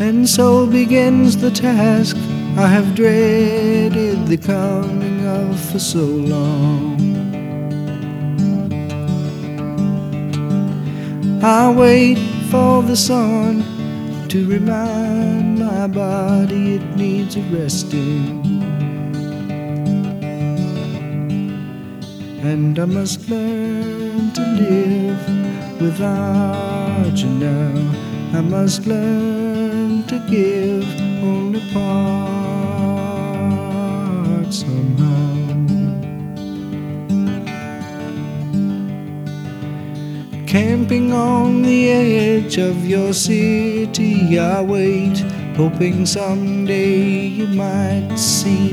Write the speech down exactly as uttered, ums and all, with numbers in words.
And so begins the task I have dreaded the coming of for so long. I wait for the sun to remind my body it needs a resting, and I must learn to live without you now. I must learn to give only part somehow. Camping on the edge of your city, I wait, hoping someday you might see